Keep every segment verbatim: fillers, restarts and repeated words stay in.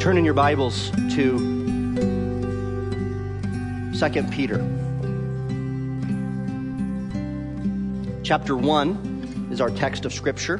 Turn in your Bibles to Second Peter. Chapter one is our text of Scripture.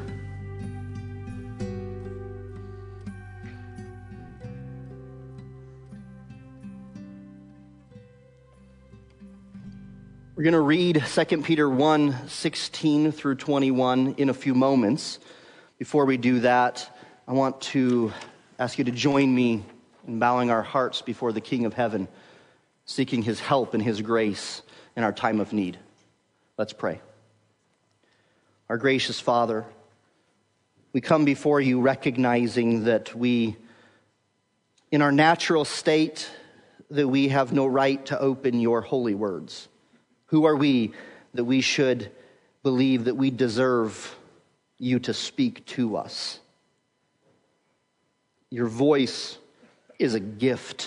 We're going to read Second Peter one, sixteen through twenty-one in a few moments. Before we do that, I want to ask you to join me in bowing our hearts before the King of Heaven, seeking his help and his grace in our time of need. Let's pray. Our gracious Father, we come before you recognizing that we, in our natural state, that we have no right to open your holy words. Who are we that we should believe that we deserve you to speak to us? Your voice is a gift,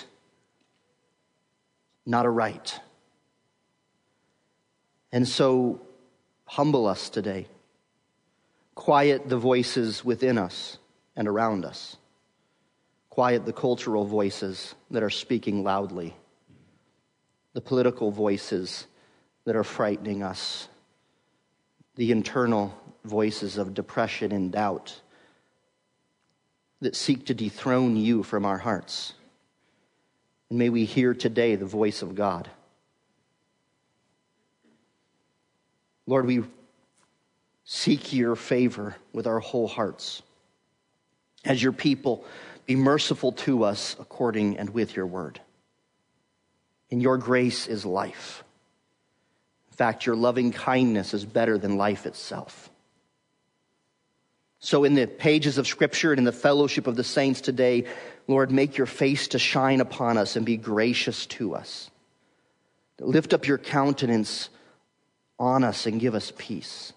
not a right. And so, humble us today. Quiet the voices within us and around us. Quiet the cultural voices that are speaking loudly. The political voices that are frightening us. The internal voices of depression and doubt that seek to dethrone you from our hearts. And may we hear today the voice of God. Lord, we seek your favor with our whole hearts. As your people, be merciful to us according and with your word. In your grace is life. In fact, your loving kindness is better than life itself. So in the pages of Scripture and in the fellowship of the saints today, Lord, make your face to shine upon us and be gracious to us. Lift up your countenance on us and give us peace.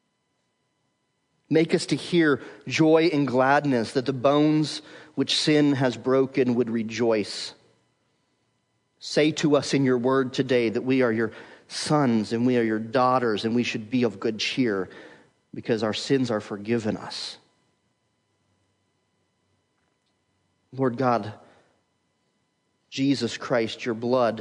Make us to hear joy and gladness, that the bones which sin has broken would rejoice. Say to us in your word today that we are your sons and we are your daughters and we should be of good cheer because our sins are forgiven us. Lord God, Jesus Christ, your blood,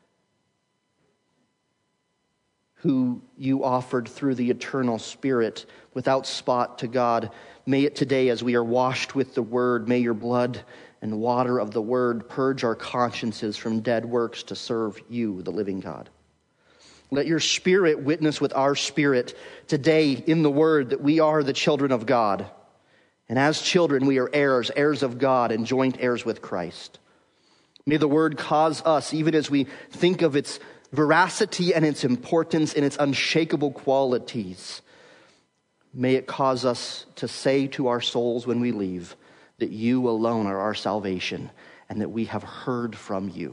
who you offered through the eternal Spirit without spot to God, may it today, as we are washed with the word, may your blood and water of the word purge our consciences from dead works to serve you, the living God. Let your Spirit witness with our spirit today in the word that we are the children of God. And as children, we are heirs, heirs of God and joint heirs with Christ. May the word cause us, even as we think of its veracity and its importance and its unshakable qualities, may it cause us to say to our souls when we leave that you alone are our salvation and that we have heard from you.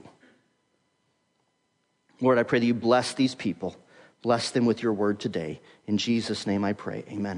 Lord, I pray that you bless these people. Bless them with your word today. In Jesus' name I pray. Amen.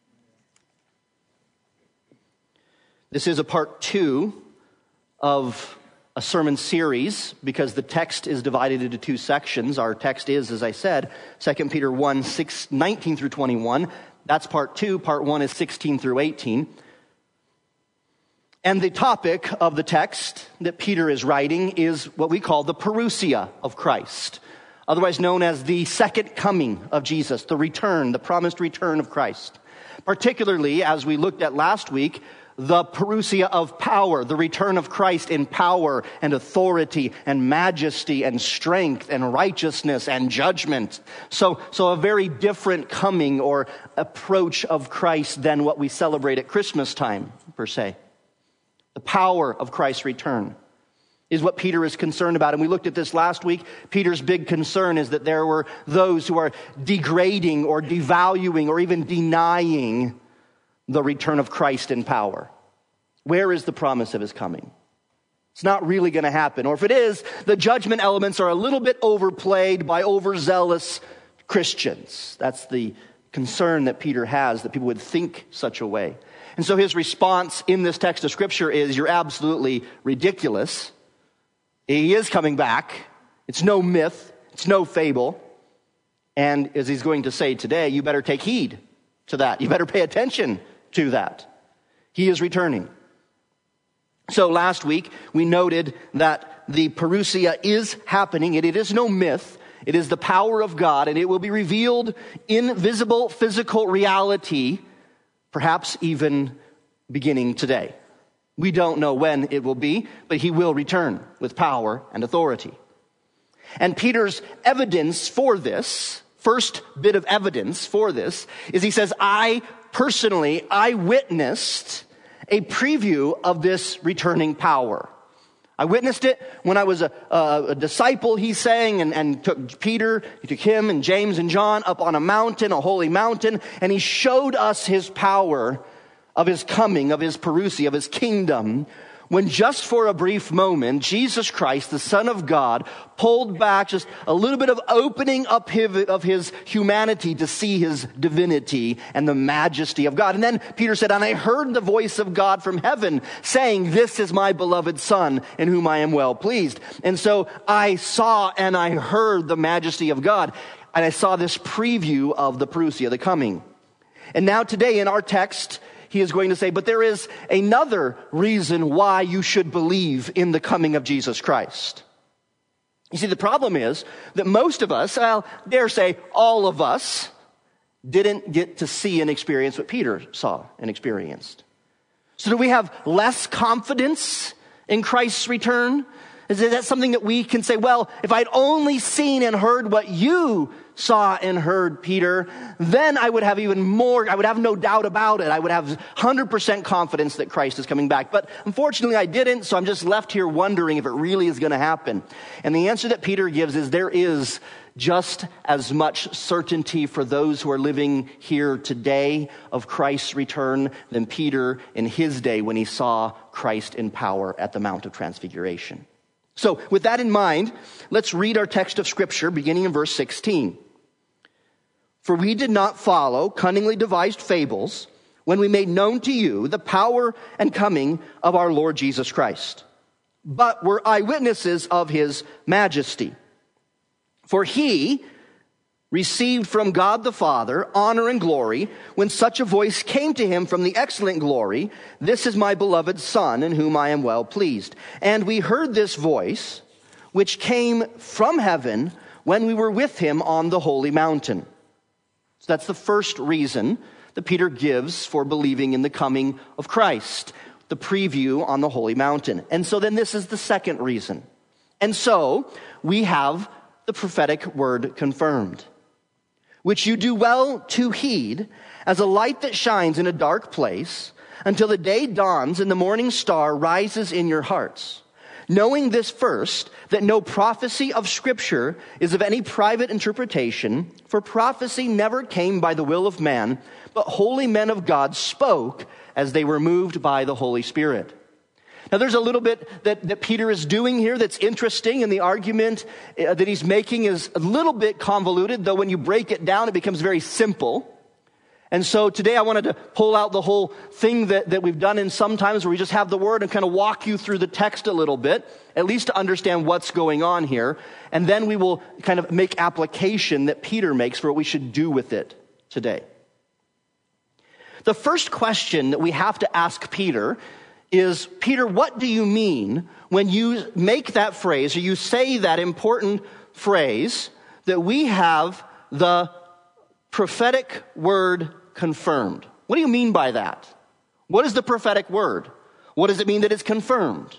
This is a part two of a sermon series because the text is divided into two sections. Our text is, as I said, Second Peter one, six, nineteen through twenty-one. That's part two. Part one is sixteen through eighteen. And the topic of the text that Peter is writing is what we call the parousia of Christ, otherwise known as the second coming of Jesus, the return, the promised return of Christ. Particularly, as we looked at last week, the parousia of power, the return of Christ in power and authority and majesty and strength and righteousness and judgment. So, so a very different coming or approach of Christ than what we celebrate at Christmas time, per se. The power of Christ's return is what Peter is concerned about. And we looked at this last week. Peter's big concern is that there were those who are degrading or devaluing or even denying the return of Christ in power. Where is the promise of his coming? It's not really going to happen. Or if it is, the judgment elements are a little bit overplayed by overzealous Christians. That's the concern that Peter has, that people would think such a way. And so his response in this text of Scripture is, you're absolutely ridiculous. He is coming back. It's no myth. It's no fable. And as he's going to say today, you better take heed to that. You better pay attention to that. He is returning. So last week, we noted that the parousia is happening, and it is no myth. It is the power of God, and it will be revealed in visible physical reality, perhaps even beginning today. We don't know when it will be, but he will return with power and authority. And Peter's evidence for this, first bit of evidence for this, is he says, I personally, I witnessed a preview of this returning power. I witnessed it when I was a, a, a disciple, he's saying, and, and took Peter, he took him and James and John up on a mountain, a holy mountain, and he showed us his power of his coming, of his parousia, of his kingdom, when just for a brief moment, Jesus Christ, the Son of God, pulled back just a little bit of opening up his, of his humanity to see his divinity and the majesty of God. And then Peter said, and I heard the voice of God from heaven saying, this is my beloved Son in whom I am well pleased. And so I saw and I heard the majesty of God. And I saw this preview of the parousia, the coming. And now today in our text, he is going to say, but there is another reason why you should believe in the coming of Jesus Christ. You see, the problem is that most of us, I'll dare say all of us, didn't get to see and experience what Peter saw and experienced. So do we have less confidence in Christ's return? Is that something that we can say, well, if I'd only seen and heard what you saw and heard, Peter, then I would have even more, I would have no doubt about it. I would have one hundred percent confidence that Christ is coming back. But unfortunately I didn't, so I'm just left here wondering if it really is going to happen. And the answer that Peter gives is there is just as much certainty for those who are living here today of Christ's return than Peter in his day when he saw Christ in power at the Mount of Transfiguration. So with that in mind, let's read our text of Scripture beginning in verse sixteen. For we did not follow cunningly devised fables when we made known to you the power and coming of our Lord Jesus Christ, but were eyewitnesses of his majesty. For he received from God the Father honor and glory when such a voice came to him from the excellent glory, this is my beloved Son in whom I am well pleased. And we heard this voice which came from heaven when we were with him on the holy mountain. So that's the first reason that Peter gives for believing in the coming of Christ, the preview on the holy mountain. And so then this is the second reason. And so we have the prophetic word confirmed, which you do well to heed as a light that shines in a dark place until the day dawns and the morning star rises in your hearts. Knowing this first, that no prophecy of Scripture is of any private interpretation, for prophecy never came by the will of man, but holy men of God spoke as they were moved by the Holy Spirit. Now there's a little bit that, that Peter is doing here that's interesting, and the argument that he's making is a little bit convoluted, though when you break it down, it becomes very simple. And so today I wanted to pull out the whole thing that, that we've done in sometimes where we just have the word and kind of walk you through the text a little bit, at least to understand what's going on here. And then we will kind of make application that Peter makes for what we should do with it today. The first question that we have to ask Peter is, Peter, what do you mean when you make that phrase or you say that important phrase that we have the prophetic word confirmed? What do you mean by that? What is the prophetic word? What does it mean that it's confirmed?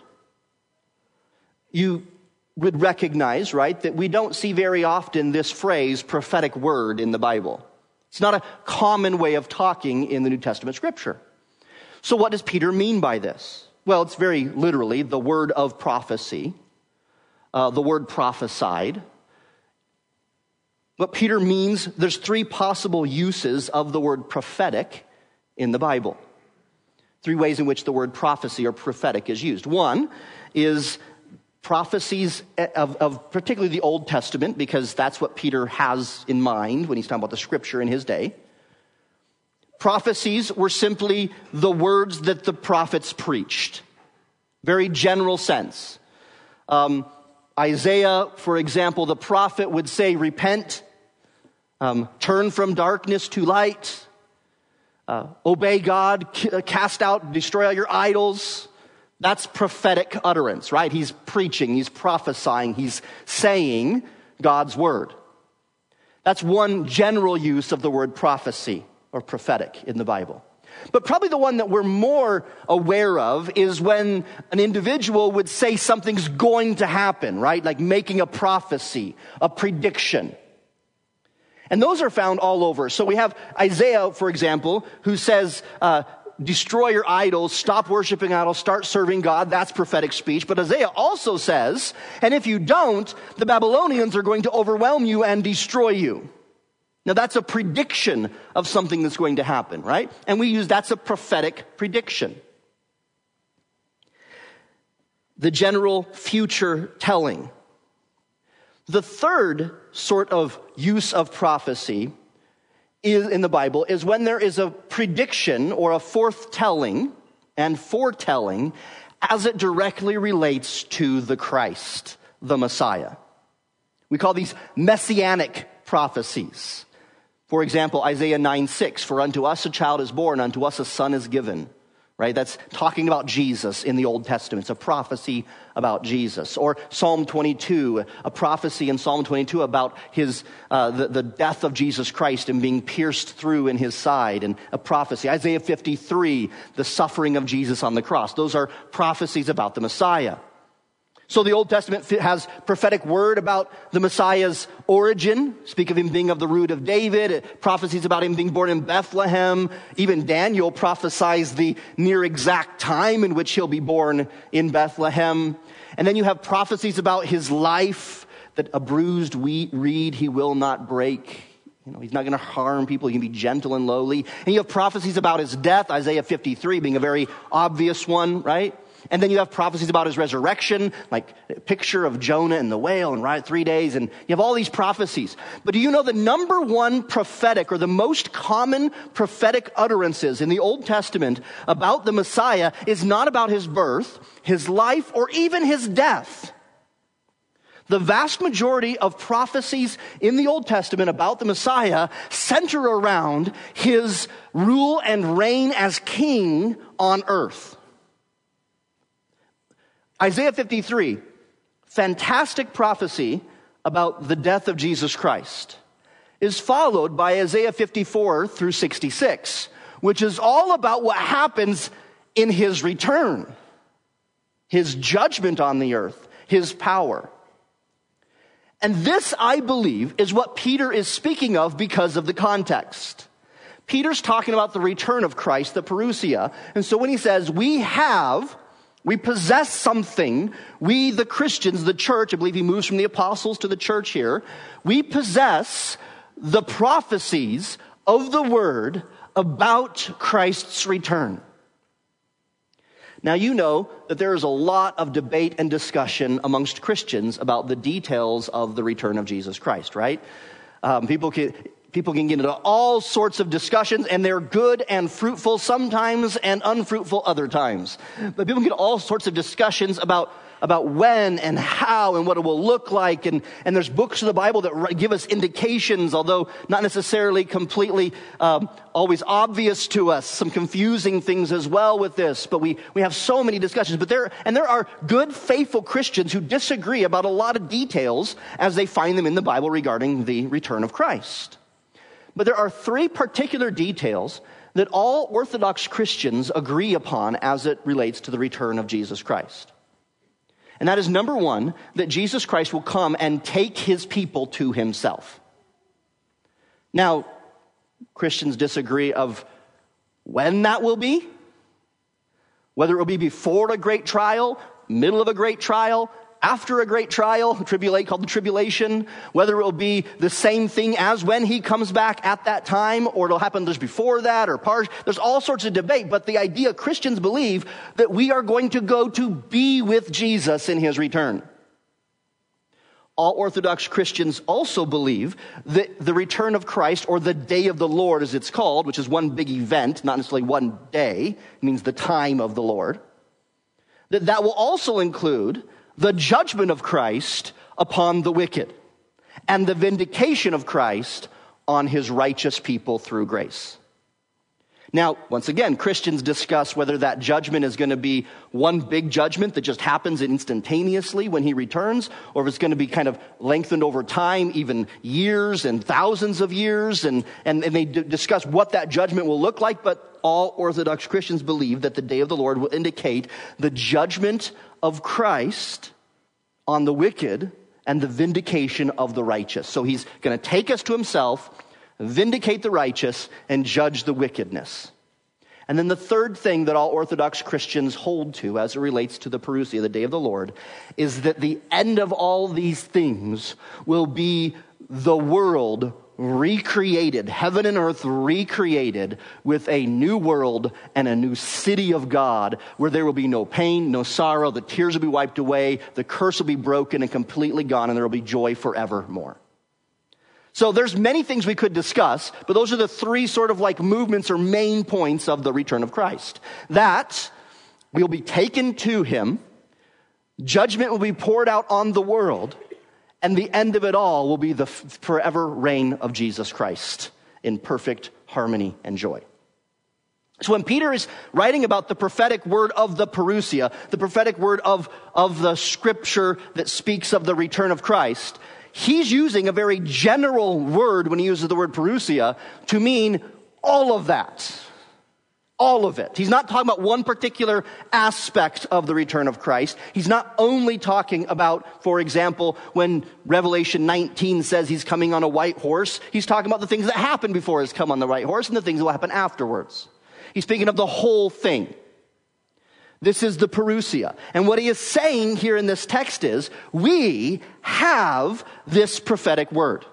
You would recognize, right, that we don't see very often this phrase prophetic word in the Bible. It's not a common way of talking in the New Testament Scripture. So what does Peter mean by this? Well, it's very literally the word of prophecy, uh, the word prophesied. What Peter means, there's three possible uses of the word prophetic in the Bible. Three ways in which the word prophecy or prophetic is used. One is prophecies of, of particularly the Old Testament, because that's what Peter has in mind when he's talking about the Scripture in his day. Prophecies were simply the words that the prophets preached. Very general sense. Um, Isaiah, for example, the prophet would say, repent, um, turn from darkness to light, uh, obey God, c- cast out, destroy all your idols, That's prophetic utterance, right? He's preaching, he's prophesying, he's saying God's word. That's one general use of the word prophecy or prophetic in the Bible. But probably the one that we're more aware of is when an individual would say something's going to happen, right? Like making a prophecy, a prediction. And those are found all over. So we have Isaiah, for example, who says, uh, destroy your idols, stop worshiping idols, start serving God. That's prophetic speech. But Isaiah also says, and if you don't, the Babylonians are going to overwhelm you and destroy you. Now that's a prediction of something that's going to happen, right? And we use, that's a prophetic prediction. The general future telling. The third sort of use of prophecy is, in the Bible, is when there is a prediction or a forthtelling and foretelling as it directly relates to the Christ, the Messiah. We call these messianic prophecies. For example, Isaiah nine six, for unto us a child is born, unto us a son is given. Right? That's talking about Jesus in the Old Testament. It's a prophecy about Jesus. Or Psalm twenty-two, a prophecy in Psalm twenty-two about his uh, the, the death of Jesus Christ and being pierced through in his side, and a prophecy. Isaiah fifty-three, the suffering of Jesus on the cross. Those are prophecies about the Messiah. So the Old Testament has prophetic word about the Messiah's origin. Speak of him being of the root of David. It prophecies about him being born in Bethlehem. Even Daniel prophesies the near exact time in which he'll be born in Bethlehem. And then you have prophecies about his life, that a bruised reed he will not break. You know, he's not going to harm people. He can be gentle and lowly. And you have prophecies about his death, Isaiah fifty-three being a very obvious one, right? And then you have prophecies about his resurrection, like a picture of Jonah and the whale and right three days. And you have all these prophecies. But do you know the number one prophetic or the most common prophetic utterances in the Old Testament about the Messiah is not about his birth, his life, or even his death? The vast majority of prophecies in the Old Testament about the Messiah center around his rule and reign as king on earth. Isaiah fifty-three, fantastic prophecy about the death of Jesus Christ, is followed by Isaiah fifty-four through sixty-six, which is all about what happens in his return, his judgment on the earth, his power. And this, I believe, is what Peter is speaking of because of the context. Peter's talking about the return of Christ, the parousia. And so when he says, we have... we possess something, we the Christians, the church, I believe he moves from the apostles to the church here, we possess the prophecies of the word about Christ's return. Now you know that there is a lot of debate and discussion amongst Christians about the details of the return of Jesus Christ, right? Um, people can... People can get into all sorts of discussions, and they're good and fruitful sometimes and unfruitful other times. But people get all sorts of discussions about, about when and how and what it will look like. And, and there's books of the Bible that give us indications, although not necessarily completely um, always obvious to us. Some confusing things as well with this. But we, we have so many discussions. But there, and there are good, faithful Christians who disagree about a lot of details as they find them in the Bible regarding the return of Christ. But there are three particular details that all Orthodox Christians agree upon as it relates to the return of Jesus Christ. And that is, number one, that Jesus Christ will come and take his people to himself. Now, Christians disagree of when that will be, whether it will be before a great trial, middle of a great trial, after a great trial, tribulate called the tribulation, whether it will be the same thing as when he comes back at that time, or it'll happen just before that, or part. There's all sorts of debate, but the idea Christians believe that we are going to go to be with Jesus in his return. All Orthodox Christians also believe that the return of Christ, or the day of the Lord as it's called, which is one big event, not necessarily one day, it means the time of the Lord, that that will also include the judgment of Christ upon the wicked, and the vindication of Christ on his righteous people through grace. Now, once again, Christians discuss whether that judgment is going to be one big judgment that just happens instantaneously when he returns, or if it's going to be kind of lengthened over time, even years and thousands of years, and, and, and they d- discuss what that judgment will look like. But all Orthodox Christians believe that the day of the Lord will indicate the judgment of Christ on the wicked and the vindication of the righteous. So he's going to take us to himself, vindicate the righteous, and judge the wickedness. And then the third thing that all Orthodox Christians hold to as it relates to the parousia, the day of the Lord, is that the end of all these things will be the world recreated, heaven and earth recreated with a new world and a new city of God where there will be no pain, no sorrow, the tears will be wiped away, the curse will be broken and completely gone, and there will be joy forevermore. So there's many things we could discuss, but those are the three sort of like movements or main points of the return of Christ. That we'll be taken to him, judgment will be poured out on the world, and the end of it all will be the forever reign of Jesus Christ in perfect harmony and joy. So when Peter is writing about the prophetic word of the parousia, the prophetic word of, of the scripture that speaks of the return of Christ, he's using a very general word when he uses the word parousia to mean all of that. All of it. He's not talking about one particular aspect of the return of Christ. He's not only talking about, for example, when Revelation nineteen says he's coming on a white horse, he's talking about the things that happened before he's come on the white horse and the things that will happen afterwards. He's speaking of the whole thing. This is the parousia. And what he is saying here in this text is, we have this prophetic word.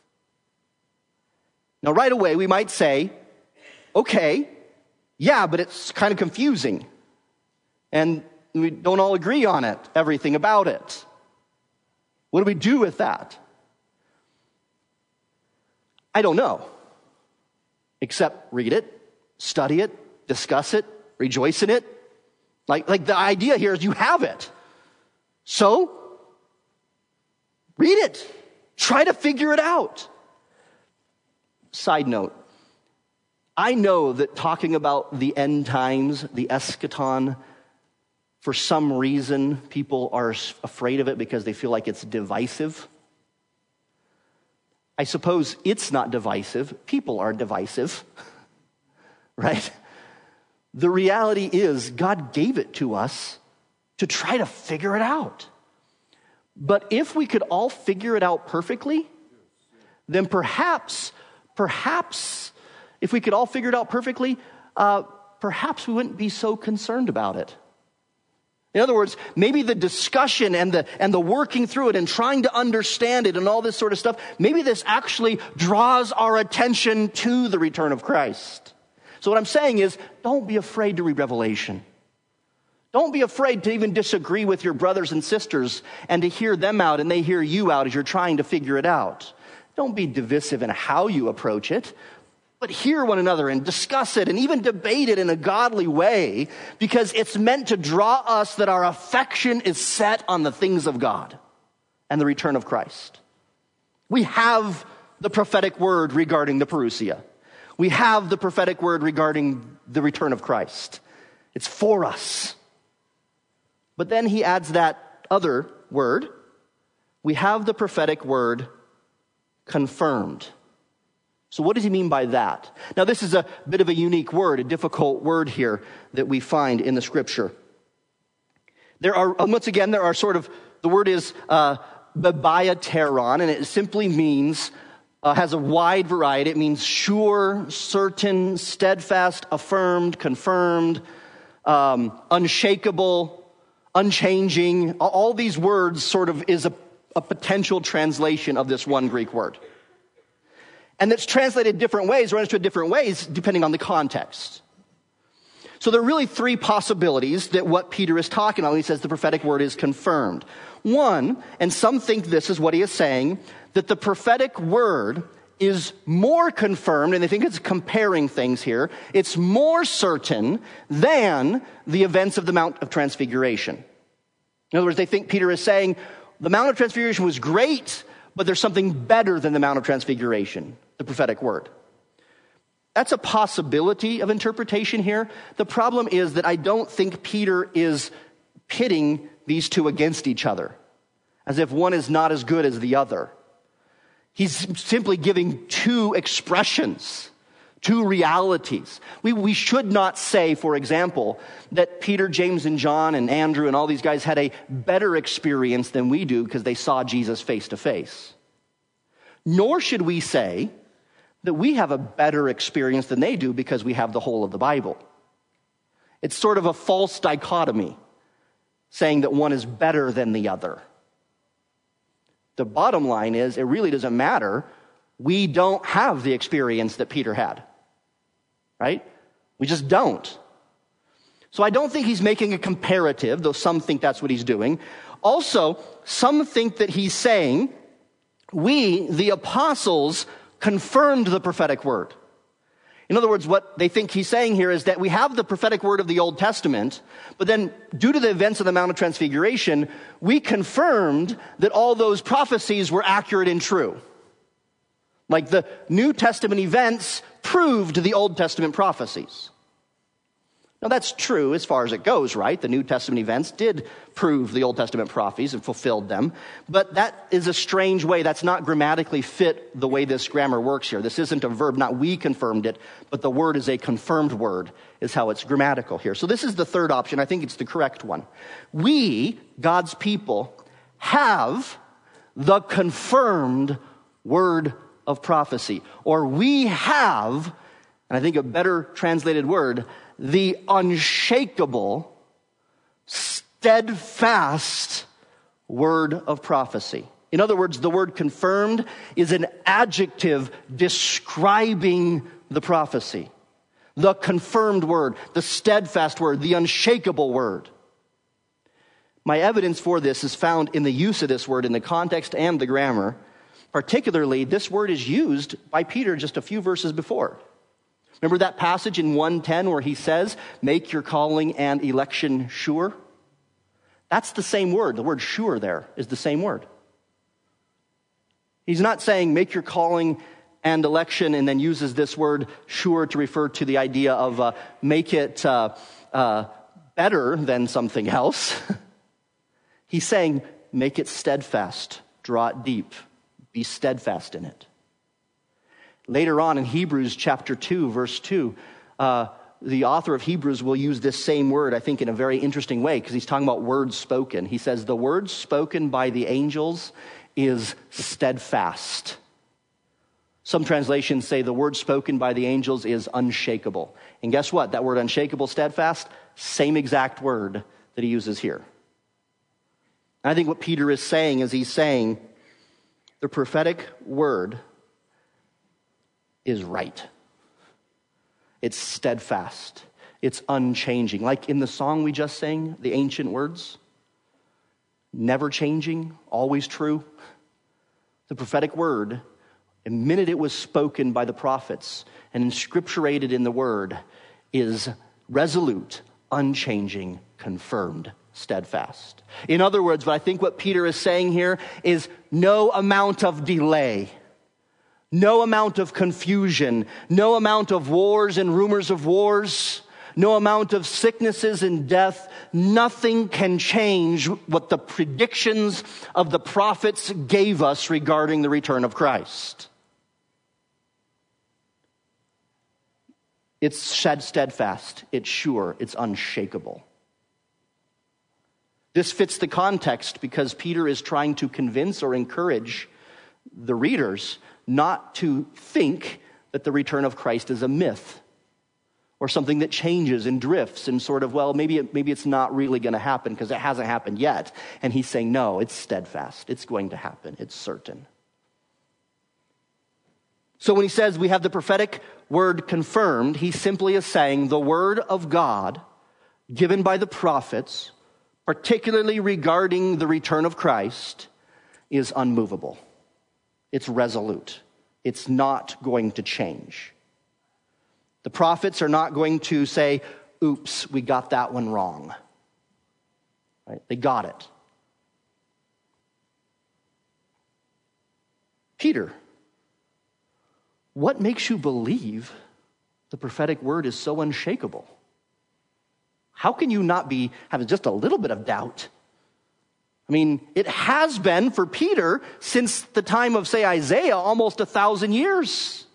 Now, right away, we might say, okay, yeah, but it's kind of confusing. And we don't all agree on it, everything about it. What do we do with that? I don't know. Except read it, study it, discuss it, rejoice in it. Like, like the idea here is you have it. So, read it. Try to figure it out. Side note. I know that talking about the end times, the eschaton, for some reason, people are afraid of it because they feel like it's divisive. I suppose it's not divisive. People are divisive, right? The reality is God gave it to us to try to figure it out. But if we could all figure it out perfectly, then perhaps, perhaps, if we could all figure it out perfectly, uh, perhaps we wouldn't be so concerned about it. In other words, maybe the discussion and the and the working through it and trying to understand it and all this sort of stuff, maybe this actually draws our attention to the return of Christ. So what I'm saying is, don't be afraid to read Revelation. Don't be afraid to even disagree with your brothers and sisters and to hear them out and they hear you out as you're trying to figure it out. Don't be divisive in how you approach it. But hear one another and discuss it and even debate it in a godly way, because it's meant to draw us that our affection is set on the things of God and the return of Christ. We have the prophetic word regarding the parousia. We have the prophetic word regarding the return of Christ. It's for us. But then he adds that other word. We have the prophetic word confirmed. So what does he mean by that? Now, this is a bit of a unique word, a difficult word here that we find in the scripture. There are, once again, there are sort of, the word is uh, bebayateron, and it simply means, uh, has a wide variety. It means sure, certain, steadfast, affirmed, confirmed, um, unshakable, unchanging. All these words sort of is a, a potential translation of this one Greek word. And it's translated different ways, or understood different ways, depending on the context. So there are really three possibilities that what Peter is talking about when he says the prophetic word is confirmed. One, and some think this is what he is saying, that the prophetic word is more confirmed, and they think it's comparing things here, it's more certain than the events of the Mount of Transfiguration. In other words, they think Peter is saying the Mount of Transfiguration was great, but there's something better than the Mount of Transfiguration, the prophetic word. That's a possibility of interpretation here. The problem is that I don't think Peter is pitting these two against each other, as if one is not as good as the other. He's simply giving two expressions, two realities. We, we should not say, for example, that Peter, James, and John, and Andrew, and all these guys had a better experience than we do because they saw Jesus face to face. Nor should we say that we have a better experience than they do because we have the whole of the Bible. It's sort of a false dichotomy, saying that one is better than the other. The bottom line is, it really doesn't matter. We don't have the experience that Peter had, right? We just don't. So I don't think he's making a comparative, though some think that's what he's doing. Also, some think that he's saying, we, the apostles, confirmed the prophetic word. In other words, what they think he's saying here is that we have the prophetic word of the Old Testament, but then due to the events of the Mount of Transfiguration, we confirmed that all those prophecies were accurate and true. Like the New Testament events proved the Old Testament prophecies. Now that's true as far as it goes, right? The New Testament events did prove the Old Testament prophecies and fulfilled them. But that is a strange way. That's not grammatically fit the way this grammar works here. This isn't a verb, not we confirmed it, but the word is a confirmed word, is how it's grammatical here. So this is the third option. I think it's the correct one. We, God's people, have the confirmed word of prophecy. Or we have, and I think a better translated word, the unshakable, steadfast word of prophecy. In other words, the word confirmed is an adjective describing the prophecy. The confirmed word, the steadfast word, the unshakable word. My evidence for this is found in the use of this word in the context and the grammar. Particularly, this word is used by Peter just a few verses before. Remember that passage in one ten where he says, make your calling and election sure? That's the same word. The word sure there is the same word. He's not saying make your calling and election and then uses this word sure to refer to the idea of uh, make it uh, uh, better than something else. He's saying make it steadfast, draw it deep, be steadfast in it. Later on in Hebrews chapter two, verse two, uh, the author of Hebrews will use this same word, I think, in a very interesting way, because he's talking about words spoken. He says, the word spoken by the angels is steadfast. Some translations say the word spoken by the angels is unshakable. And guess what? That word unshakable, steadfast, same exact word that he uses here. And I think what Peter is saying is he's saying the prophetic word is right. It's steadfast. It's unchanging. Like in the song we just sang, the ancient words, never changing, always true. The prophetic word, the minute it was spoken by the prophets and inscripturated in the word, is resolute, unchanging, confirmed, steadfast. In other words, what I think what Peter is saying here is no amount of delay, no amount of confusion, no amount of wars and rumors of wars, no amount of sicknesses and death, nothing can change what the predictions of the prophets gave us regarding the return of Christ. It's steadfast, it's sure, it's unshakable. This fits the context because Peter is trying to convince or encourage the readers not to think that the return of Christ is a myth or something that changes and drifts and sort of, well, maybe it, maybe it's not really going to happen because it hasn't happened yet. And he's saying, no, it's steadfast. It's going to happen. It's certain. So when he says we have the prophetic word confirmed, he simply is saying the word of God given by the prophets, particularly regarding the return of Christ, is unmovable. It's resolute. It's not going to change. The prophets are not going to say, oops, we got that one wrong. Right? They got it. Peter, what makes you believe the prophetic word is so unshakable? How can you not be having just a little bit of doubt? I mean, it has been for Peter since the time of, say, Isaiah, almost a thousand years.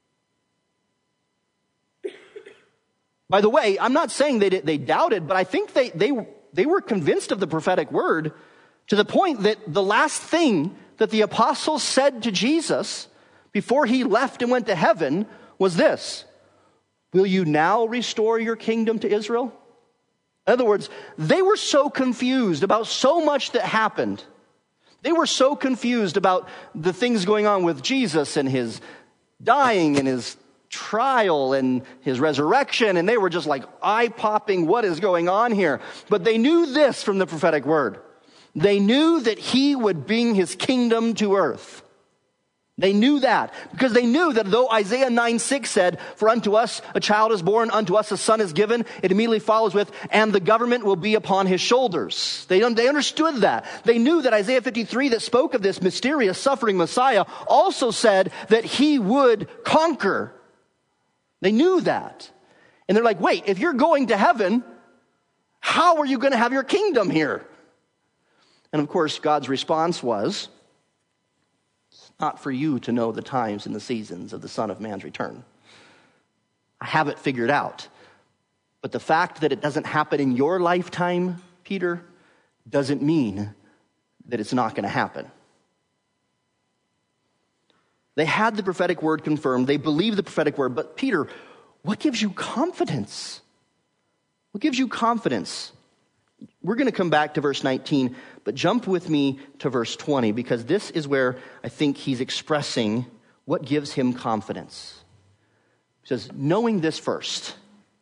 By the way, I'm not saying they they doubted, but I think they they they were convinced of the prophetic word to the point that the last thing that the apostles said to Jesus before he left and went to heaven was this: will you now restore your kingdom to Israel? In other words, they were so confused about so much that happened. They were so confused about the things going on with Jesus and his dying and his trial and his resurrection, and they were just like eye-popping, what is going on here? But they knew this from the prophetic word. They knew that he would bring his kingdom to earth. They knew that because they knew that though Isaiah nine six said, for unto us a child is born, unto us a son is given, it immediately follows with, and the government will be upon his shoulders. They, they understood that. They knew that Isaiah fifty-three that spoke of this mysterious suffering Messiah also said that he would conquer. They knew that. And they're like, wait, if you're going to heaven, how are you going to have your kingdom here? And of course, God's response was, it's not for you to know the times and the seasons of the Son of Man's return. I have it figured out. But the fact that it doesn't happen in your lifetime, Peter, doesn't mean that it's not going to happen. They had the prophetic word confirmed. They believed the prophetic word. But Peter, what gives you confidence? What gives you confidence? We're going to come back to verse nineteen, but jump with me to verse twenty, because this is where I think he's expressing what gives him confidence. He says, knowing this first.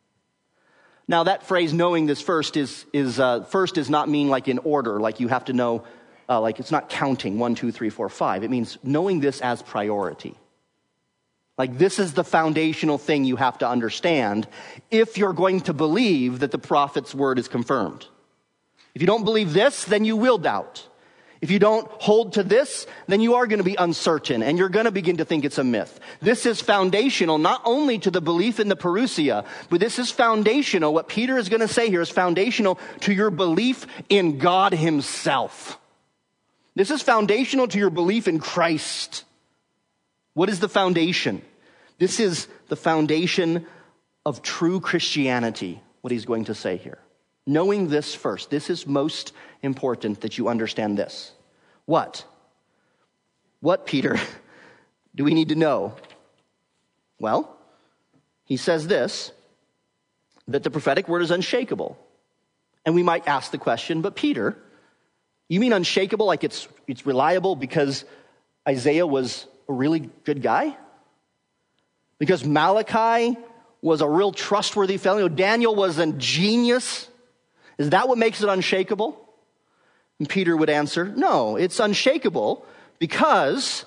Now that phrase, knowing this first, is, is uh, first does not mean like in order, like you have to know. Uh, like it's not counting one, two, three, four, five. It means knowing this as priority. Like this is the foundational thing you have to understand if you're going to believe that the prophet's word is confirmed. If you don't believe this, then you will doubt. If you don't hold to this, then you are going to be uncertain and you're going to begin to think it's a myth. This is foundational not only to the belief in the parousia, but this is foundational. What Peter is going to say here is foundational to your belief in God himself. This is foundational to your belief in Christ. What is the foundation? This is the foundation of true Christianity, what he's going to say here. Knowing this first, this is most important that you understand this. What? What, Peter, do we need to know? Well, he says this, that the prophetic word is unshakable. And we might ask the question, but Peter, you mean unshakable like it's it's reliable because Isaiah was a really good guy? Because Malachi was a real trustworthy fellow? You know, Daniel was a genius? Is that what makes it unshakable? And Peter would answer, no, it's unshakable because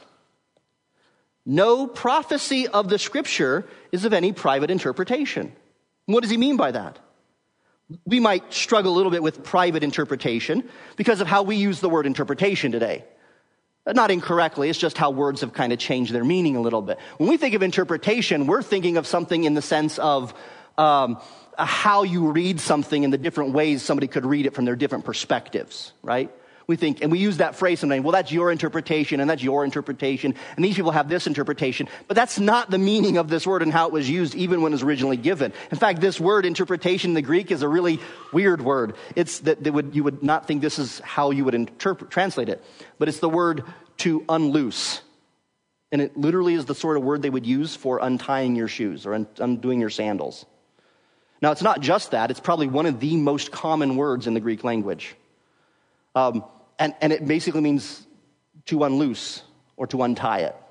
no prophecy of the scripture is of any private interpretation. What does he mean by that? We might struggle a little bit with private interpretation because of how we use the word interpretation today. Not incorrectly, it's just how words have kind of changed their meaning a little bit. When we think of interpretation, we're thinking of something in the sense of um, how you read something in the different ways somebody could read it from their different perspectives, right? We think, and we use that phrase sometimes, well, that's your interpretation, and that's your interpretation, and these people have this interpretation. But that's not the meaning of this word and how it was used even when it was originally given. In fact, this word interpretation in the Greek is a really weird word. It's that they would, you would not think this is how you would interpret, translate it. But it's the word to unloose. And it literally is the sort of word they would use for untying your shoes or un- undoing your sandals. Now, it's not just that. It's probably one of the most common words in the Greek language. Um, and, and it basically means to unloose or to untie it.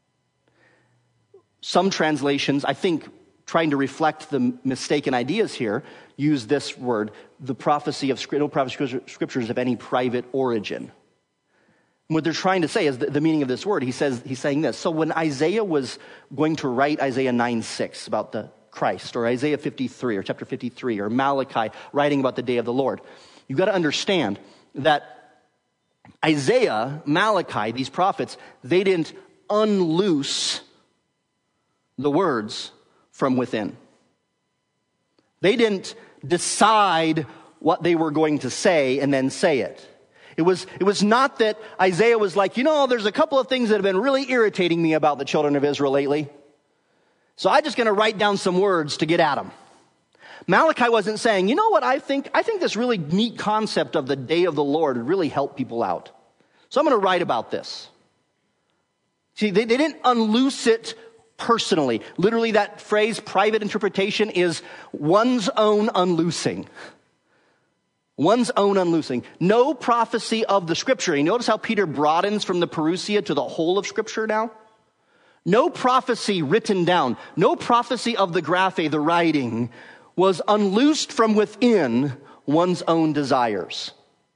Some translations, I think, trying to reflect the mistaken ideas here, use this word, the prophecy of no prophecy scriptures of any private origin. And what they're trying to say is the, the meaning of this word. He says, he's saying this. So when Isaiah was going to write Isaiah nine six about the Christ, or Isaiah fifty-three, or chapter fifty-three, or Malachi writing about the day of the Lord, you've got to understand that Isaiah, Malachi, these prophets, they didn't unloose the words from within. They didn't decide what they were going to say and then say it. It was, it was not that Isaiah was like, you know, there's a couple of things that have been really irritating me about the children of Israel lately. So I'm just going to write down some words to get at them. Malachi wasn't saying, you know what I think? I think this really neat concept of the day of the Lord would really help people out. So I'm going to write about this. See, they, they didn't unloose it personally. Literally, that phrase, private interpretation, is one's own unloosing. One's own unloosing. No prophecy of the Scripture. You notice how Peter broadens from the Parousia to the whole of Scripture now? No prophecy written down, no prophecy of the graphe, the writing, was unloosed from within one's own desires.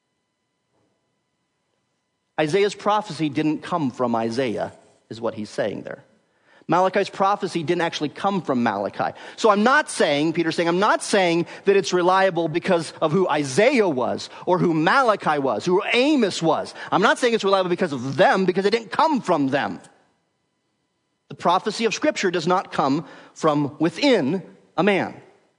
Isaiah's prophecy didn't come from Isaiah, is what he's saying there. Malachi's prophecy didn't actually come from Malachi. So I'm not saying, Peter's saying, I'm not saying that it's reliable because of who Isaiah was, or who Malachi was, who Amos was. I'm not saying it's reliable because of them, because it didn't come from them. The prophecy of Scripture does not come from within a man.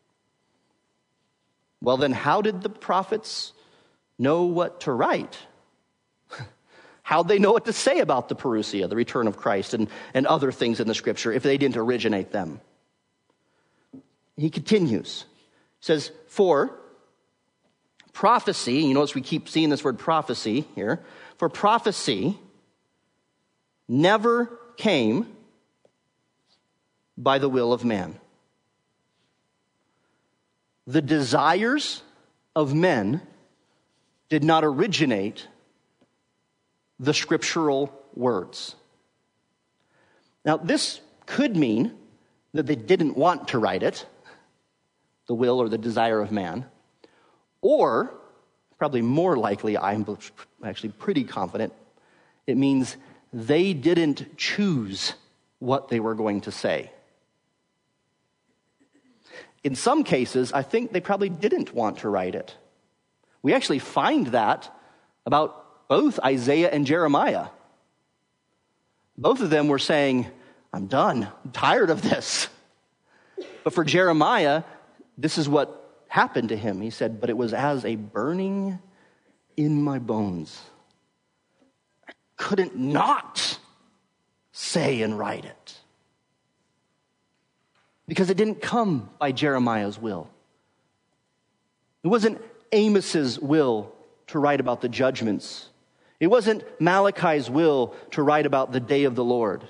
Well, then how did the prophets know what to write? How'd they know what to say about the Parousia, the return of Christ, and, and other things in the Scripture if they didn't originate them? He continues. He says, for prophecy, you notice we keep seeing this word prophecy here, for prophecy never came by the will of man. The desires of men did not originate the scriptural words. Now, this could mean that they didn't want to write it, the will or the desire of man, or, probably more likely, I'm actually pretty confident, it means they didn't choose what they were going to say. In some cases, I think they probably didn't want to write it. We actually find that about both Isaiah and Jeremiah. Both of them were saying, I'm done. I'm tired of this. But for Jeremiah, this is what happened to him. He said, but it was as a burning in my bones. I couldn't not say and write it. Because it didn't come by Jeremiah's will. It wasn't Amos's will to write about the judgments. It wasn't Malachi's will to write about the day of the Lord.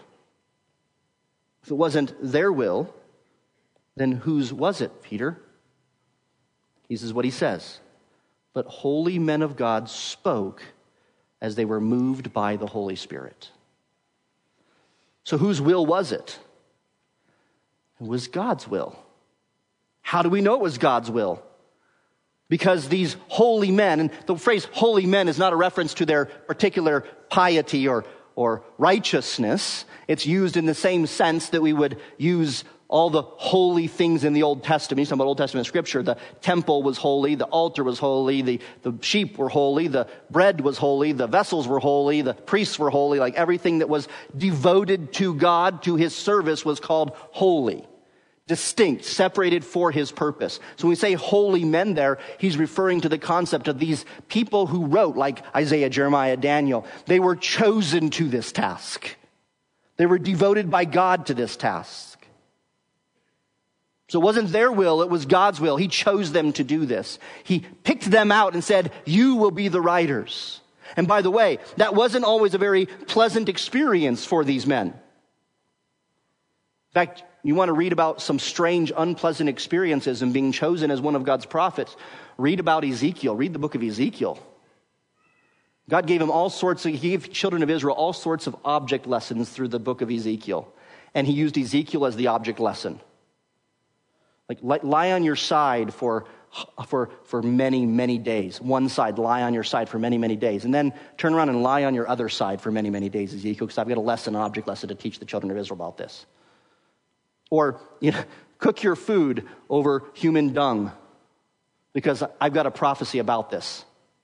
If it wasn't their will, then whose was it, Peter? This is what he says. But holy men of God spoke as they were moved by the Holy Spirit. So whose will was it? It was God's will. How do we know it was God's will? Because these holy men, and the phrase holy men is not a reference to their particular piety or, or righteousness. It's used in the same sense that we would use all the holy things in the Old Testament. You talk about Old Testament scripture. The temple was holy, the altar was holy, the, the sheep were holy, the bread was holy, the vessels were holy, the priests were holy. Like everything that was devoted to God, to his service, was called holy. Distinct, separated for his purpose. So when we say holy men there, he's referring to the concept of these people who wrote, like Isaiah, Jeremiah, Daniel. They were chosen to this task. They were devoted by God to this task. So it wasn't their will, it was God's will. He chose them to do this. He picked them out and said, you will be the writers. And by the way, that wasn't always a very pleasant experience for these men. In fact, you want to read about some strange, unpleasant experiences and being chosen as one of God's prophets, read about Ezekiel. Read the book of Ezekiel. God gave him all sorts of, he gave children of Israel all sorts of object lessons through the book of Ezekiel. And he used Ezekiel as the object lesson. Like lie on your side for, for, for many, many days. One side, lie on your side for many, many days. And then turn around and lie on your other side for many, many days, Ezekiel, because I've got a lesson, an object lesson to teach the children of Israel about this. Or, you know, cook your food over human dung, because I've got a prophecy about this.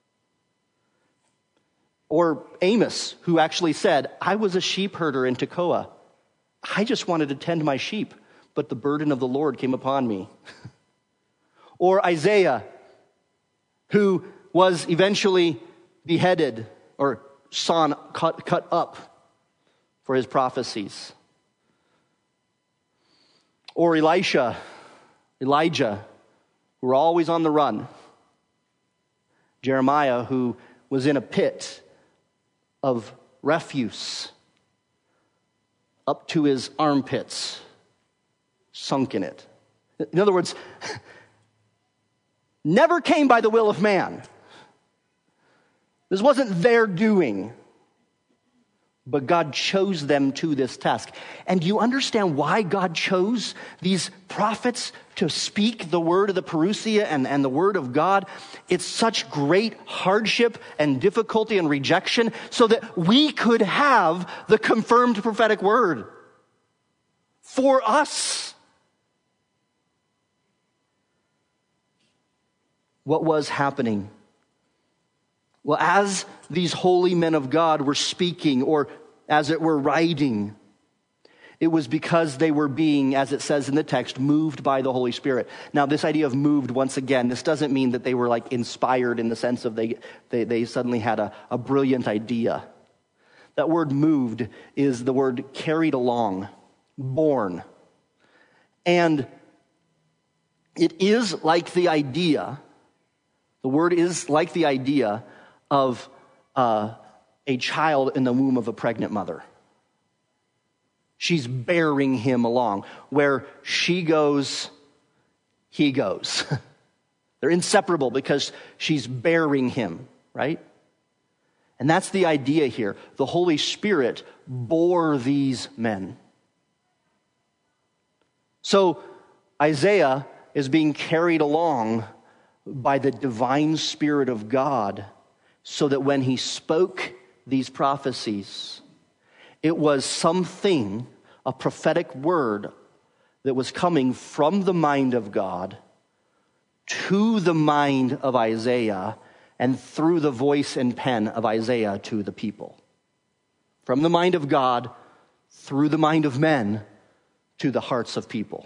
Or Amos, who actually said, I was a sheep herder in Tekoa. I just wanted to tend my sheep. but the burden of the Lord came upon me. Or Isaiah, who was eventually beheaded or sawn, cut, cut up for his prophecies. Or Elisha, Elijah, who were always on the run. Jeremiah, who was in a pit of refuse up to his armpits, sunk in it. In other words, never came by the will of man. This wasn't their doing. But God chose them to this task. And do you understand why God chose these prophets to speak the word of the parousia and, and the word of God? It's such great hardship and difficulty and rejection so that we could have the confirmed prophetic word for us. What was happening? Well, as these holy men of God were speaking, or as it were writing, it was because they were being, as it says in the text, moved by the Holy Spirit. Now, this idea of moved, once again, this doesn't mean that they were like inspired in the sense of they they, they suddenly had a, a brilliant idea. That word moved is the word carried along, borne. And it is like the idea, the word is like the idea of uh, a child in the womb of a pregnant mother. She's bearing him along. Where she goes, he goes. They're inseparable because she's bearing him, right? And that's the idea here. The Holy Spirit bore these men. So Isaiah is being carried along by the divine Spirit of God, so that when he spoke these prophecies, it was something, a prophetic word that was coming from the mind of God to the mind of Isaiah and through the voice and pen of Isaiah to the people. From the mind of God, through the mind of men, to the hearts of people.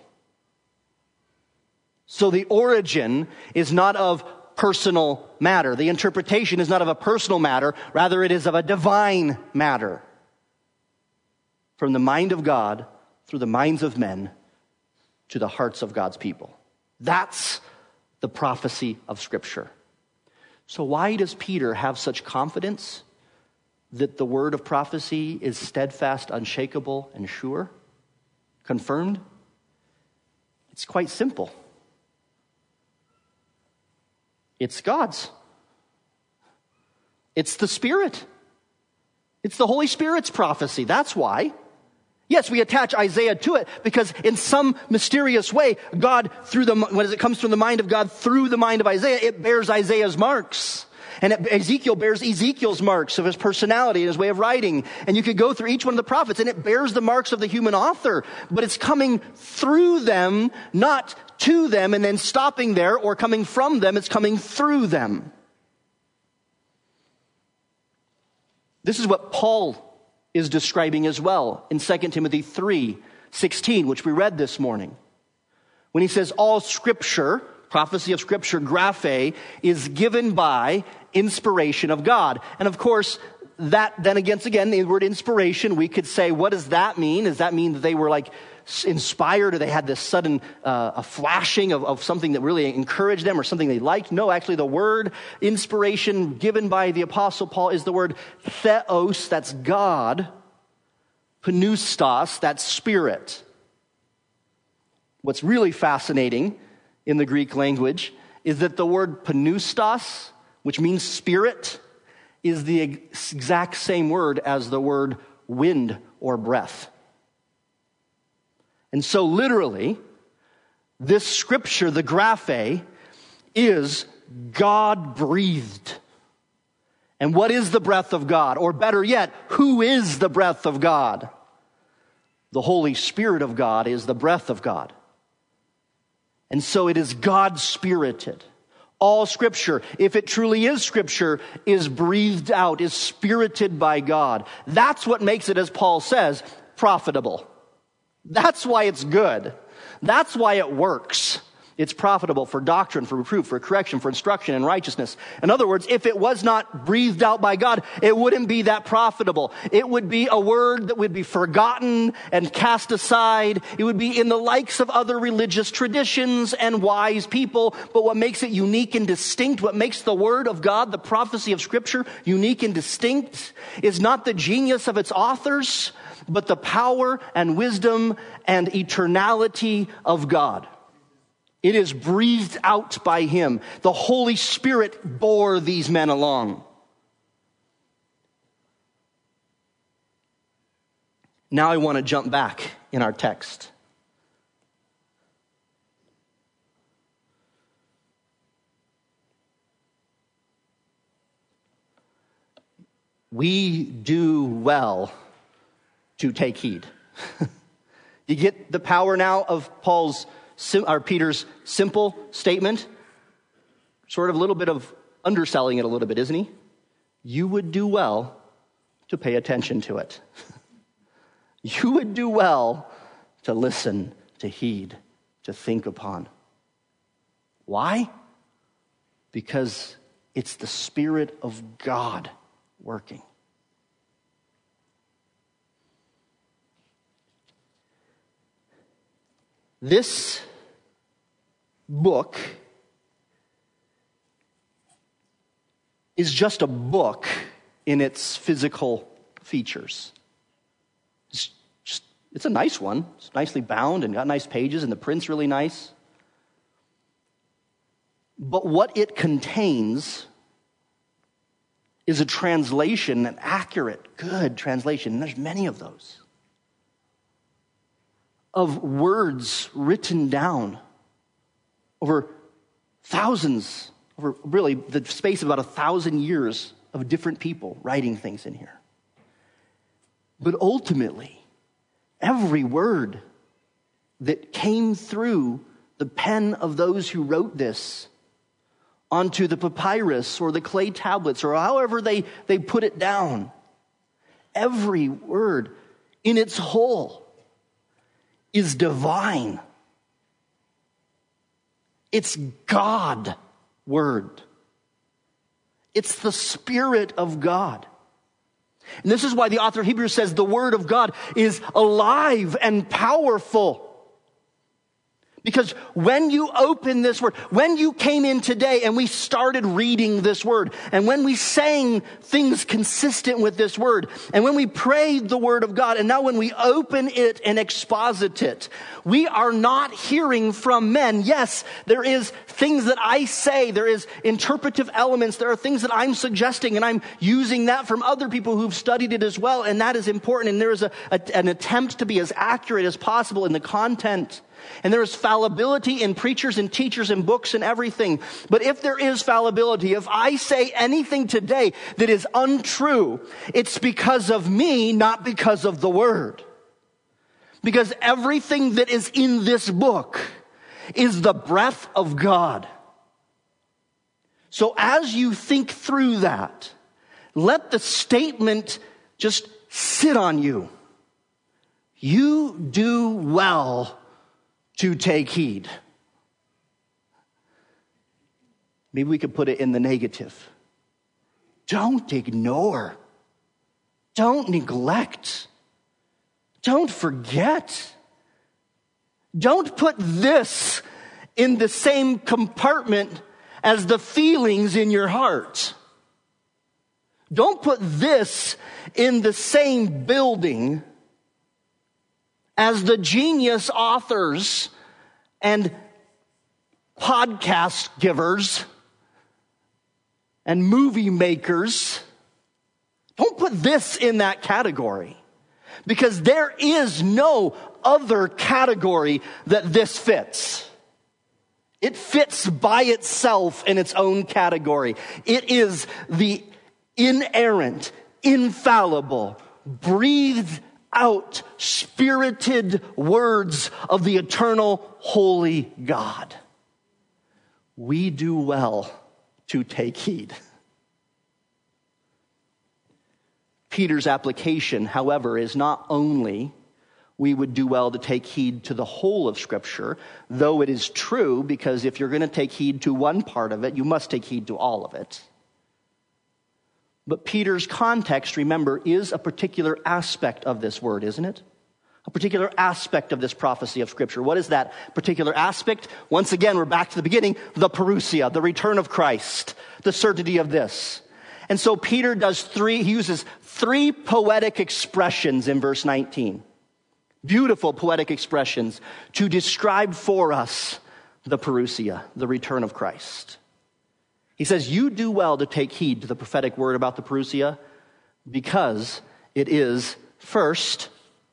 So the origin is not of personal matter. The interpretation is not of a personal matter. Rather, it is of a divine matter. From the mind of God, through the minds of men, to the hearts of God's people. That's the prophecy of Scripture. So why does Peter have such confidence that the word of prophecy is steadfast, unshakable, and sure? Confirmed? It's quite simple. It's God's. It's the Spirit. It's the Holy Spirit's prophecy. That's why. Yes, we attach Isaiah to it because in some mysterious way, God, through the, when it comes from the mind of God, through the mind of Isaiah, it bears Isaiah's marks. And it, Ezekiel bears Ezekiel's marks of his personality and his way of writing. And you could go through each one of the prophets and it bears the marks of the human author. But it's coming through them, not to them and then stopping there or coming from them. It's coming through them. This is what Paul is describing as well in Second Timothy three sixteen, which we read this morning. When he says all Scripture, prophecy of Scripture, graphe, is given by inspiration of God. And of course, that then against again, the word inspiration, we could say, what does that mean? Does that mean that they were like inspired or they had this sudden uh, a flashing of, of something that really encouraged them or something they liked? No, actually the word inspiration given by the Apostle Paul is the word theos, that's God, pneustos, that's spirit. What's really fascinating in the Greek language is that the word pneustos, which means spirit, is the exact same word as the word wind or breath. And so literally, this scripture, the graphe, is God-breathed. And what is the breath of God? Or better yet, who is the breath of God? The Holy Spirit of God is the breath of God. And so it is God-spirited. All Scripture, if it truly is Scripture, is breathed out, is spirited by God. That's what makes it, as Paul says, profitable. That's why it's good. That's why it works. It's profitable for doctrine, for reproof, for correction, for instruction in righteousness. In other words, if it was not breathed out by God, it wouldn't be that profitable. It would be a word that would be forgotten and cast aside. It would be in the likes of other religious traditions and wise people. But what makes it unique and distinct, what makes the word of God, the prophecy of Scripture, unique and distinct, is not the genius of its authors, but the power and wisdom and eternality of God. It is breathed out by him. The Holy Spirit bore these men along. Now I want to jump back in our text. We do well to take heed. You get the power now of Paul's or Peter's simple statement, sort of a little bit of underselling it a little bit, isn't he? You would do well to pay attention to it. You would do well to listen, to heed, to think upon. Why? Because it's the Spirit of God working. This book is just a book in its physical features. It's just, it's a nice one. It's nicely bound and got nice pages, and the print's really nice. But what it contains is a translation, an accurate, good translation, and there's many of those, of words written down over thousands, over really the space of about a thousand years of different people writing things in here. But ultimately, every word that came through the pen of those who wrote this onto the papyrus or the clay tablets or however they, they put it down, every word in its whole is divine. It's God word. It's the Spirit of God. And this is why the author of Hebrews says the word of God is alive and powerful. Because when you open this word, when you came in today and we started reading this word, and when we sang things consistent with this word, and when we prayed the word of God, and now when we open it and exposit it, we are not hearing from men. Yes, there is things that I say, there is interpretive elements, there are things that I'm suggesting, and I'm using that from other people who've studied it as well, and that is important, and there is a, a, an attempt to be as accurate as possible in the content. And there is fallibility in preachers and teachers and books and everything. But if there is fallibility, if I say anything today that is untrue, it's because of me, not because of the word. Because everything that is in this book is the breath of God. So as you think through that, let the statement just sit on you. You do well to take heed. Maybe we could put it in the negative. Don't ignore. Don't neglect. Don't forget. Don't put this in the same compartment as the feelings in your heart. Don't put this in the same building as the genius authors and podcast givers and movie makers. Don't put this in that category, because there is no other category that this fits. It fits by itself in its own category. It is the inerrant, infallible, breathed out, spirited words of the eternal, holy God. We do well to take heed. Peter's application, however, is not only we would do well to take heed to the whole of Scripture, though it is true, because if you're going to take heed to one part of it, you must take heed to all of it. But Peter's context, remember, is a particular aspect of this word, isn't it? A particular aspect of this prophecy of Scripture. What is that particular aspect? Once again, we're back to the beginning, the parousia, the return of Christ, the certainty of this. And so Peter does three, he uses three poetic expressions in verse nineteen. Beautiful poetic expressions to describe for us the parousia, the return of Christ. He says, you do well to take heed to the prophetic word about the parousia, because it is, first,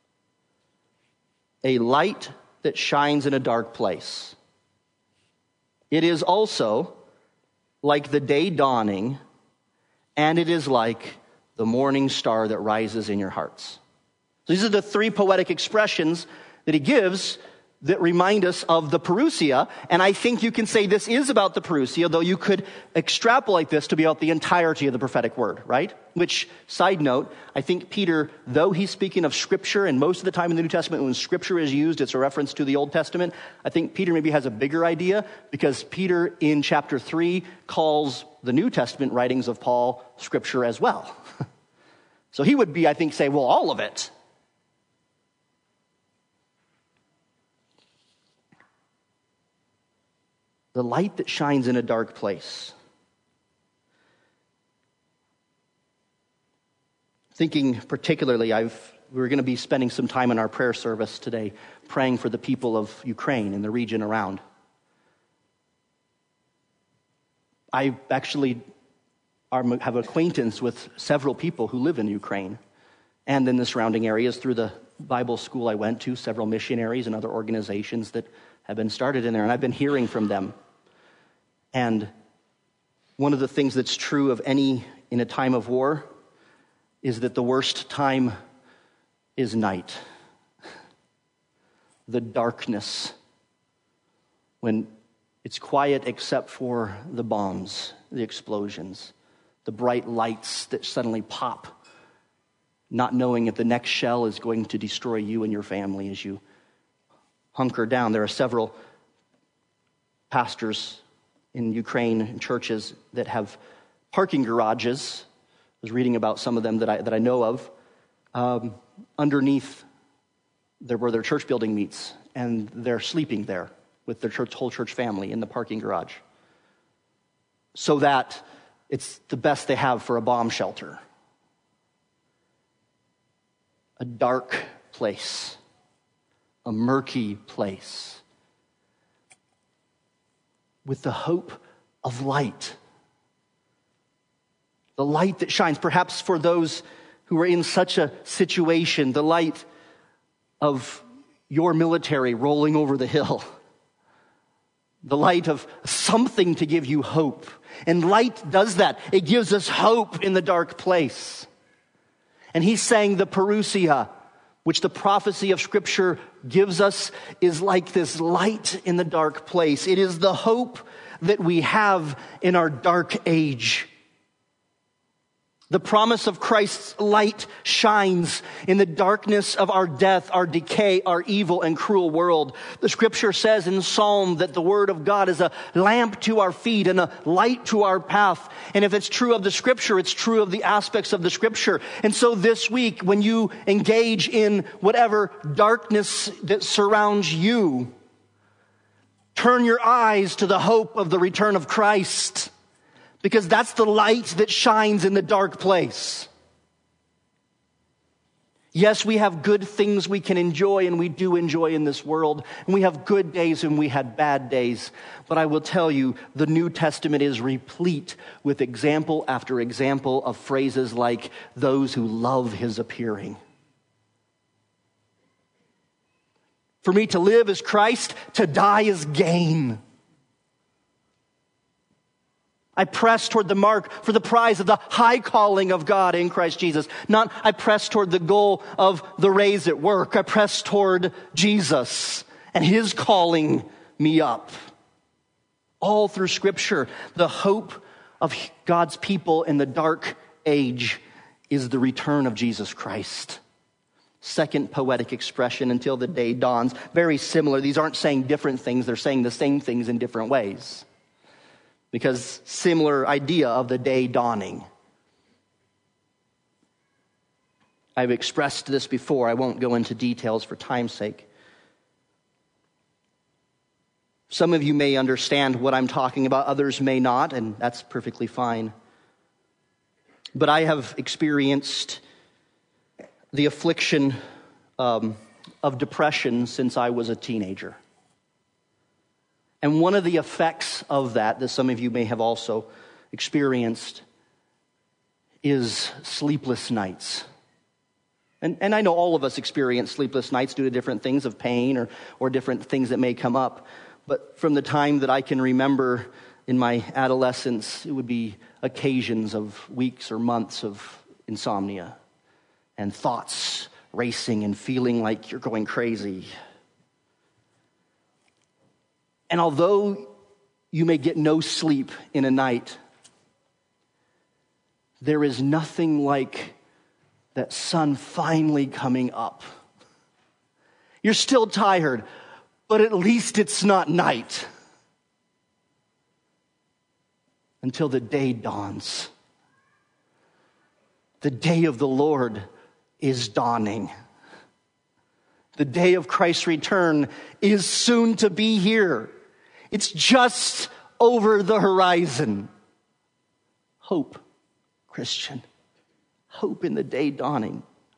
a light that shines in a dark place. It is also like the day dawning, and it is like the morning star that rises in your hearts. So these are the three poetic expressions that he gives that remind us of the parousia. And I think you can say this is about the parousia, though you could extrapolate this to be about the entirety of the prophetic word, right? Which, side note, I think Peter, though he's speaking of Scripture, and most of the time in the New Testament when Scripture is used, it's a reference to the Old Testament. I think Peter maybe has a bigger idea, because Peter in chapter three calls the New Testament writings of Paul Scripture as well. So he would be, I think, say, well, all of it. The light that shines in a dark place. Thinking particularly, I've, we're going to be spending some time in our prayer service today praying for the people of Ukraine and the region around. I actually are, have acquaintance with several people who live in Ukraine and in the surrounding areas through the Bible school I went to, several missionaries and other organizations that have been started in there, and I've been hearing from them. And one of the things that's true of any in a time of war is that the worst time is night. The darkness, when it's quiet except for the bombs, the explosions, the bright lights that suddenly pop, not knowing if the next shell is going to destroy you and your family as you hunker down. There are several pastors in Ukraine in churches that have parking garages. I was reading about some of them that I that I know of, um, underneath there where their church building meets, and they're sleeping there with their church, whole church family in the parking garage, so that it's the best they have for a bomb shelter. A dark place, a murky place, with the hope of light. The light that shines, perhaps for those who are in such a situation, the light of your military rolling over the hill. The light of something to give you hope. And light does that. It gives us hope in the dark place. And he's saying the parousia, which the prophecy of Scripture gives us, is like this light in the dark place. It is the hope that we have in our dark age. The promise of Christ's light shines in the darkness of our death, our decay, our evil and cruel world. The Scripture says in Psalm that the Word of God is a lamp to our feet and a light to our path. And if it's true of the Scripture, it's true of the aspects of the Scripture. And so this week, when you engage in whatever darkness that surrounds you, turn your eyes to the hope of the return of Christ. Because that's the light that shines in the dark place. Yes, we have good things we can enjoy, and we do enjoy in this world. And we have good days and we had bad days. But I will tell you, the New Testament is replete with example after example of phrases like, those who love his appearing. For me to live is Christ, to die is gain. I press toward the mark for the prize of the high calling of God in Christ Jesus. Not I press toward the goal of the raise at work. I press toward Jesus and his calling me up. All through Scripture, the hope of God's people in the dark age is the return of Jesus Christ. Second poetic expression, until the day dawns. Very similar. These aren't saying different things. They're saying the same things in different ways. Because similar idea of the day dawning. I've expressed this before. I won't go into details for time's sake. Some of you may understand what I'm talking about. Others may not, and that's perfectly fine. But I have experienced the affliction um, of depression since I was a teenager. And one of the effects of that, that some of you may have also experienced, is sleepless nights. And, and I know all of us experience sleepless nights due to different things of pain or, or different things that may come up. But from the time that I can remember in my adolescence, it would be occasions of weeks or months of insomnia and thoughts racing and feeling like you're going crazy. And although you may get no sleep in a night, there is nothing like that sun finally coming up. You're still tired, but at least it's not night. Until the day dawns. The day of the Lord is dawning. The day of Christ's return is soon to be here. It's just over the horizon. Hope, Christian. Hope in the day dawning.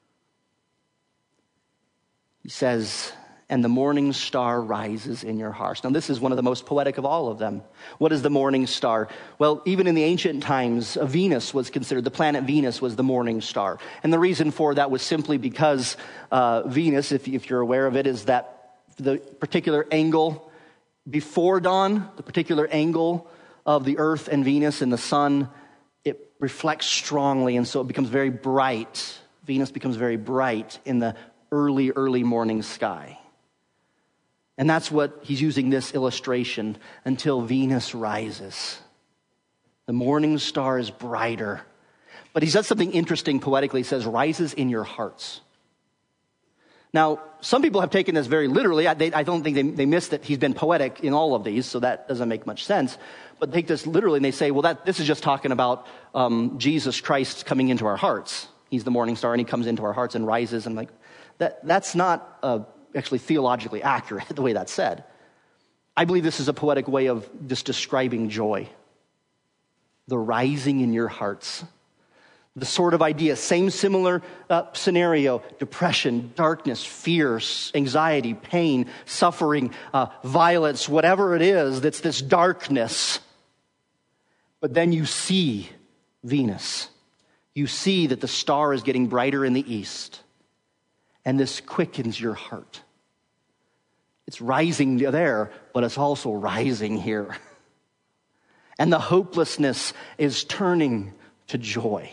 He says, and the morning star rises in your hearts. Now, this is one of the most poetic of all of them. What is the morning star? Well, even in the ancient times, Venus was considered, the planet Venus was the morning star. And the reason for that was simply because uh, Venus, if, if you're aware of it, is that the particular angle before dawn, the particular angle of the earth and Venus and the sun, it reflects strongly, and so it becomes very bright. Venus becomes very bright in the early, early morning sky. And that's what he's using this illustration, until Venus rises. The morning star is brighter. But he says something interesting poetically. He says, rises in your hearts. Now, some people have taken this very literally. I, they, I don't think they, they miss that he's been poetic in all of these, so that doesn't make much sense. But they take this literally and they say, well, that this is just talking about um, Jesus Christ coming into our hearts. He's the morning star and he comes into our hearts and rises. And like that, that's not uh, actually theologically accurate the way that's said. I believe this is a poetic way of just describing joy. The rising in your hearts. The sort of idea, same similar uh, scenario, depression, darkness, fear, anxiety, pain, suffering, uh, violence, whatever it is that's this darkness. But then you see Venus. You see that the star is getting brighter in the east. And this quickens your heart. It's rising there, but it's also rising here. And the hopelessness is turning to joy.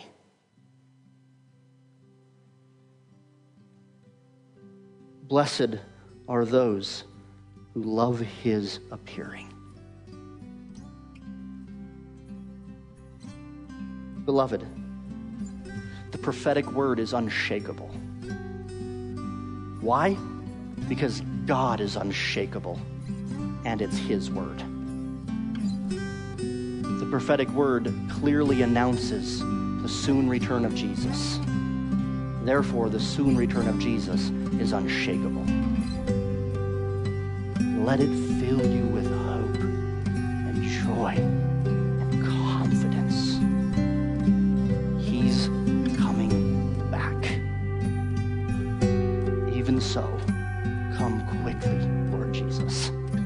Blessed are those who love his appearing. Beloved, the prophetic word is unshakable. Why? Because God is unshakable, and it's his word. The prophetic word clearly announces the soon return of Jesus. Therefore, the soon return of Jesus is unshakable. Let it fill you with hope and joy and confidence. He's coming back. Even so, come quickly, Lord Jesus.